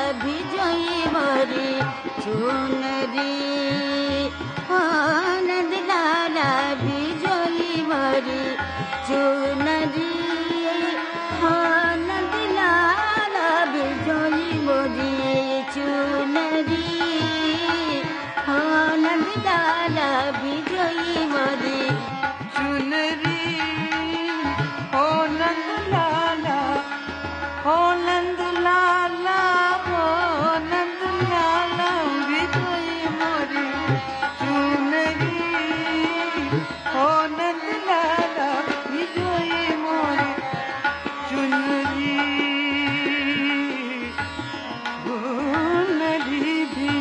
भिजोई मोरी चुनरी हो नंद लाला भिजोई मोरी चुनरी हो नंद लाला भिजोई मोरी चुनरी हो नंद लाला भिजोई मोरी चुनरी हो नंद लाला हो नंद लाला हो नंद लाला भिजोई मोरी चुनरी हो नंद लाला भिजोई मोरी चुनरी चुनरी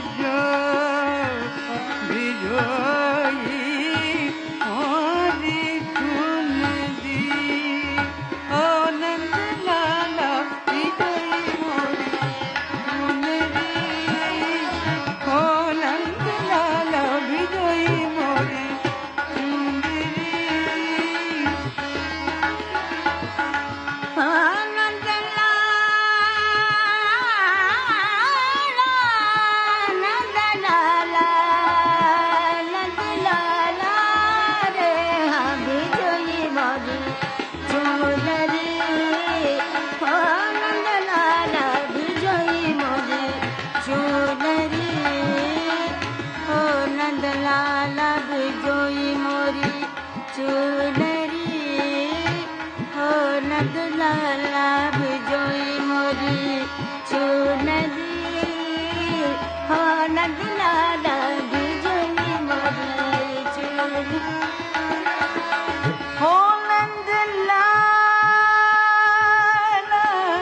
भिजोई मोरी चुनरी हो नंद लाला भिजोई मोरी चुनरी हो नंद लाला भिजोई मोरी चुनरी नंद लाला नंद लाला नंद लाला रे हाँ भिजोई मोरी चुनरी हो नंद लाला भिजोई मोरी चुनरी हो नंद लाला भिजोई मोरी चुनरी हो नंद लाला भिजोई मोरी चुनरी हो नंद लाला भिजोई मोरी चुनरी हो नंद लाला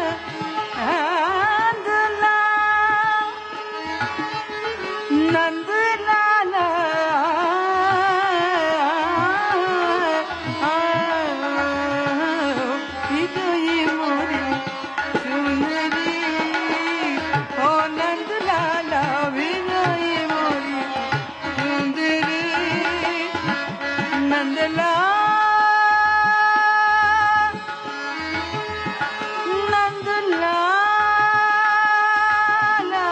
नंद लाला भिजोई मोरी चुनरी हो नंद लाला भिजोई मोरी चुनरी नंद नंद लाला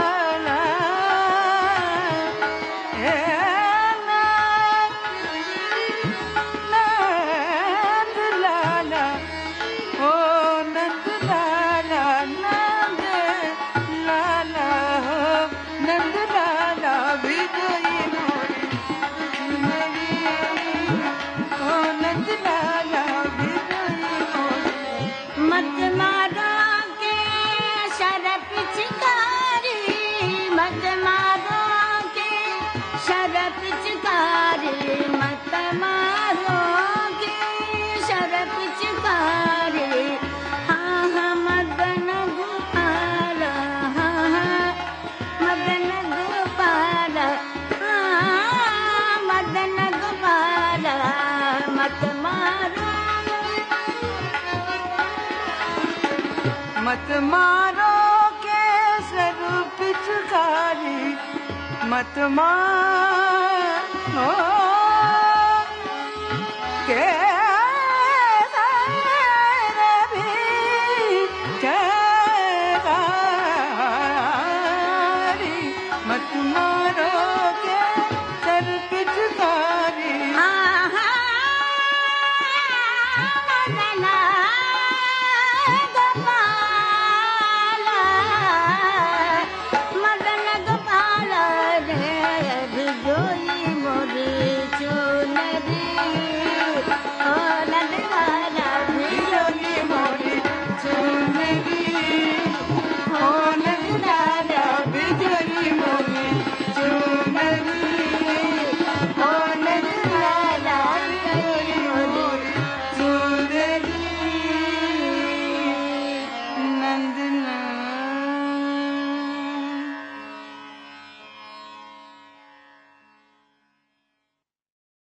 नंद लाला हो नंद लाला नंद लाला हो नंद लाला भिजोई मोरी चुनरी हो नंद लाला भिजोई मोरी मत मारो के शर पिचकारी मत मारो के शर पिचकारी मत मारो के शर पिचकारी हाँ हाँ मदन गोपाल हाँ हाँ मदन गोपाल हाँ मदन गोपाल मत मारो मत मारो के सर पिचकारी मत मारो के सर पिचकारी मत मारो